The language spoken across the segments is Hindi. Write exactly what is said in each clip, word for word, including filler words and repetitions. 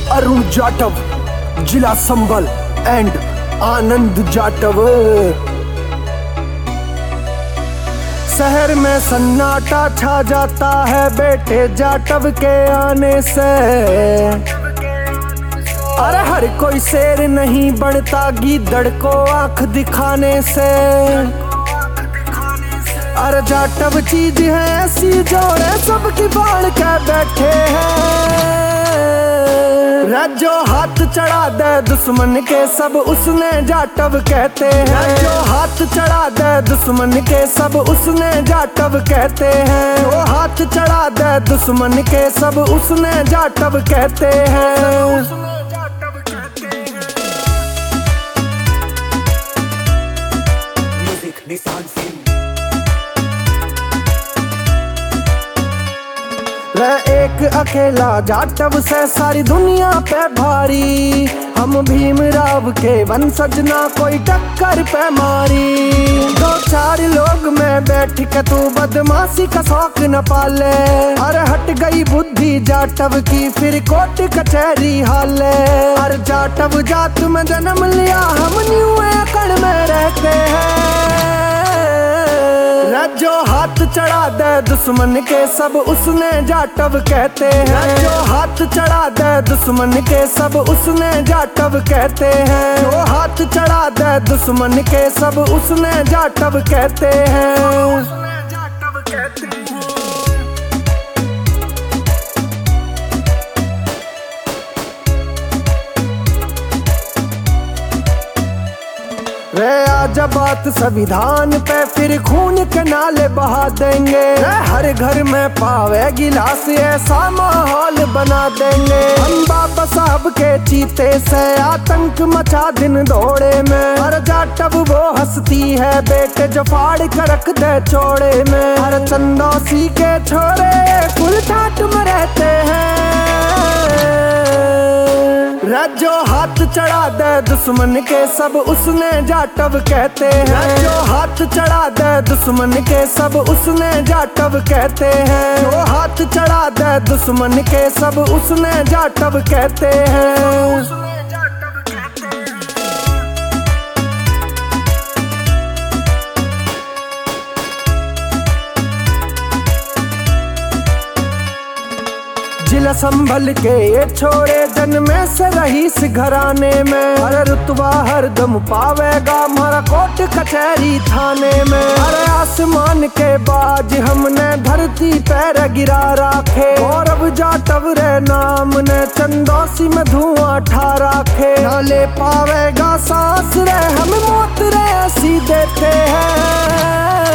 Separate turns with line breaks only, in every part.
अरुण जाटव, जिला संबल एंड आनंद जाटव। शहर में सन्नाटा छा जाता है बेटे जाटव के आने से। अरे हर कोई शेर नहीं बनता गीदड़ को आंख दिखाने से। अरे जाटव चीज है ऐसी जोड़े सबकी बाढ़ के बैठे हैं। जो हाथ चढ़ा दे दुश्मन के सब उसने जाटव कहते हैं। जो हाथ चढ़ा दे दुश्मन के सब उसने जाटव कहते हैं। जो हाथ चढ़ा दे दुश्मन के सब उसने जाटव कहते हैं। एक अकेला जाटव से सारी दुनिया पे भारी। हम भीमराव के वंशज ना कोई टक्कर पे मारी। दो चार लोग में बैठ के तू बदमाशी का शौक न पाले। अरे हट गई बुद्धि जाटव की फिर कोर्ट कचहरी हाले। अरे जाटव जात में जन्म लिया हम न्यू एकड़ में रहते हैं। जो हाथ चढ़ा दे दुश्मन के सब उसने जाटव कहते हैं। जो हाथ चढ़ा दे दुश्मन के सब उसने जाटव कहते हैं। जो हाथ चढ़ा दे दुश्मन के सब उसने जाटव कहते हैं। रे आजा बात संविधान पे फिर खून के नाले बहा देंगे। हर घर में पावे गिलास ऐसा माहौल बना देंगे। हम बाबा साहब के चीते से आतंक मचा दिन दौड़े में। हर जाटव वो हंसती है बेटे जो फाड़ कर रख दे चौड़े में। हर चंदौसी के छोरे कुल ठाट में रहते हैं। जो हाथ चढ़ा दे दुश्मन के सब उसने जाटव कहते हैं। जो हाथ चढ़ा दे दुश्मन के सब उसने जाटव कहते हैं। जो हाथ चढ़ा दे दुश्मन के सब उसने जाटव कहते हैं। जिला संभल के ये छोड़े जन्मे से रहीस घराने में। अरे रुतबा हरदम पावेगा हमारा कोर्ट कचहरी थाने में। अरे आसमान के बाज हमने धरती पैर गिरा रखे। गौरव जाटव रे नाम ने चंदौसी में धुआं ठा रखे। ना ले पावेगा सांस रे हम मौत रे ऐसी देते हैं।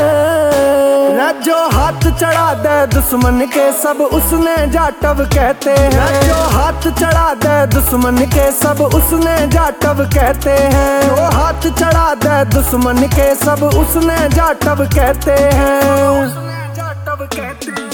जो हाथ चढ़ा दे दुश्मन के सब उसने जाटव कहते हैं। जो हाथ चढ़ा दे दुश्मन के सब उसने जाटव कहते हैं। जो हाथ चढ़ा दे दुश्मन के सब उसने जाटव कहते हैं।